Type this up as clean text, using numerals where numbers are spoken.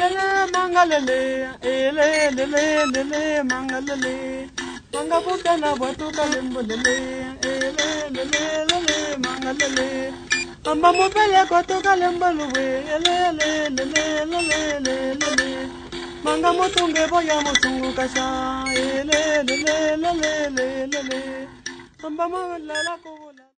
mangalele, ele, mangalele. Manga buka na batu kalembolele, ele, mangalele. Amba mobile koto kalembolwe, ele. Manga motunge boya motungu kasha, ele. Amba mala la ko